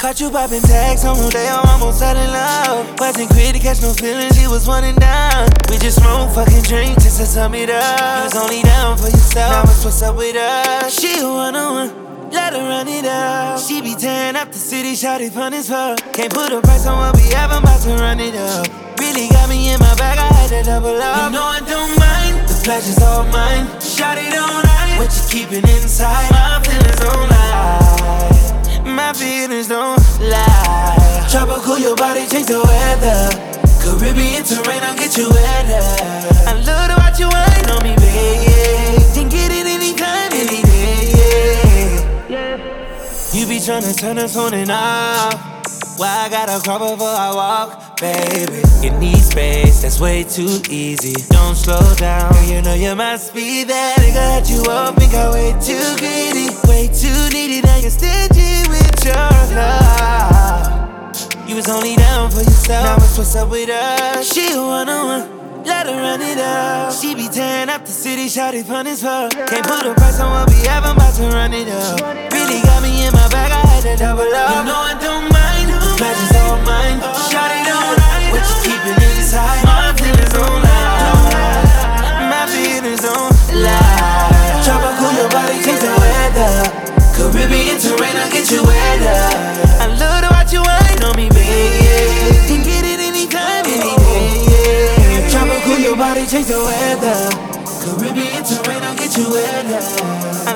Caught you popping tags on day, I'm almost out in love. Wasn't quick to catch no feelings, he was one and done. We just smoke, fucking drink, just to sum it up. You was only down for yourself, now it's what's up with us. She a one-on-one, let her run it up. She be tearing up the city, shawty fun as fuck. Can't put a price on what we have, I'm about to run it up. Really got me in my bag, I had to double up. You know I don't mind, the pleasure's all mine. Shawty don't hide, what you keeping inside. My feelings don't lie, my feelings don't lie. Tropical, your body change the weather. Caribbean terrain, I'll get you wetter. I love to watch you wine on me, babe. Can get it anytime, any day. You be tryna turn us on and off. Why I gotta crawl before I walk, baby? You need space, that's way too easy. Don't slow down, you know you must be that nigga that you up and got way too greedy, way too needy. Now you're stingy with your love. You was only down for yourself, now it's what's up with us. She a one-on-one, let her run it up. She be tearing up the city, shawty fun as fuck. Can't put a price on what we have, I'm about to run it up. Really got me in my bag, I had to double up. You know I don't mind, the pleasure's all mine. Shawty don't hide, what you keeping inside. My feelings don't lie, my feelings don't lie. Tropical, your body change the weather. Caribbean terrain, I'll get you wetter. I love to watch you wine on me, babe. Can get it anytime, any day. Tropical, your body change the weather. Caribbean terrain, I'll get you wetter. I